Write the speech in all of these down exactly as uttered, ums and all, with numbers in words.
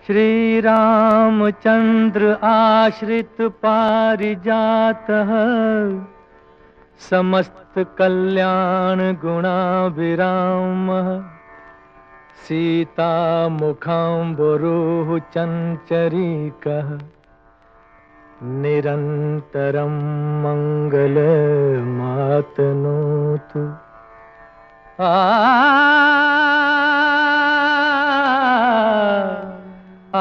श्री रामचंद्र आश्रित पारिजातः समस्त कल्याण गुणाभिरामः सीता मुखाम्बुरुः चञ्चरीकः निरन्तरं मङ्गलमातनोतु। आ आ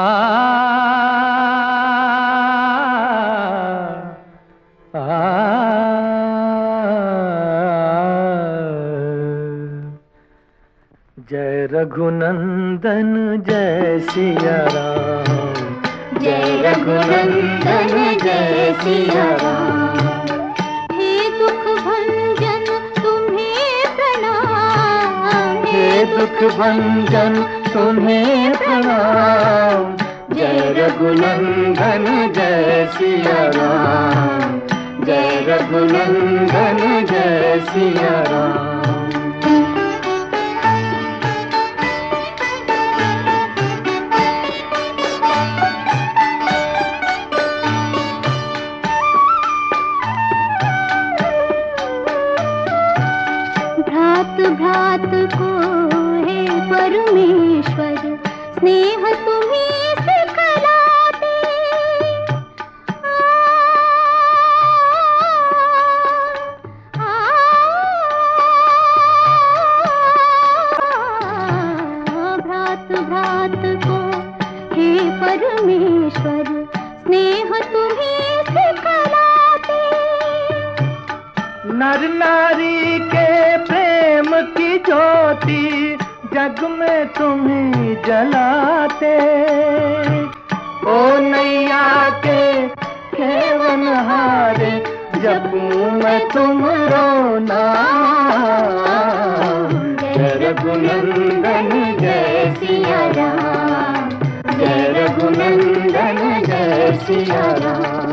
जय रघुनंदन जय सिया राम, जय रघुनंदन जय सिया राम। हे दुख भंजन तुम्हें प्रणाम, हे दुख भंजन तुम्हें प्रणाम। जय रघुनंदन जय सिया राम, जय रघुनंदन जय सिया राम। भ्रात भ्रात को हे परमेश्वर स्नेह तुम्हीं सिखलाते। आ, आ, भ्रात भ्रात को हे परमेश्वर स्नेह तुम्हीं सिखलाते। नर नारी के प्रेम की ज्योति जग में तुम्हीं जलाते। ओ नैया के खेवन हारे जपूं मैं तुमरो नाम। जय रघुनंदन जय सिया राम, जय रघुनंदन जय सिया राम।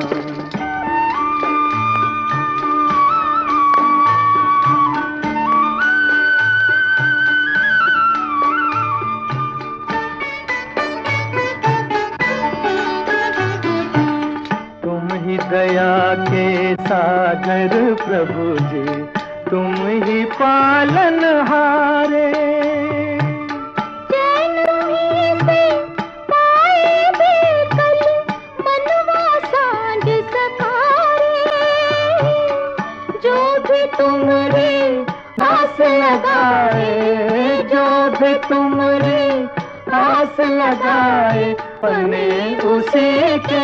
दया के सागर प्रभु जी तुम ही पालन हारे। चैन तुम्हीं से पाए बेकल मनवा सांझ सकारे। जो भी तुमरी आस लगाए, जो भी तुमरी आस लगाए पने उसी के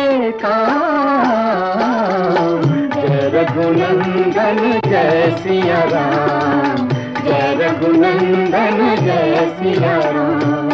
काम। जय रघुनंदन जय सिया राम, जय रघुनंदन जय सिया राम।